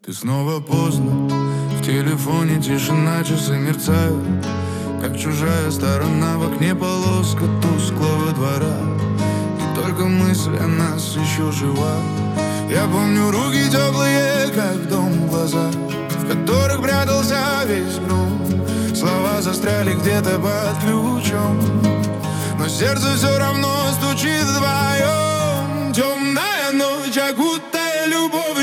Ты снова поздно, в телефоне тишина, часы мерцают, как чужая сторона, в окне полоска тусклого двора. И только мысль о нас еще жива. Я помню руки теплые, как дом, глаза, в которых прятался весь груз. Слова застряли где-то под ключом, но сердце все равно стучит вдвоем. Темная ночь, окутая любовь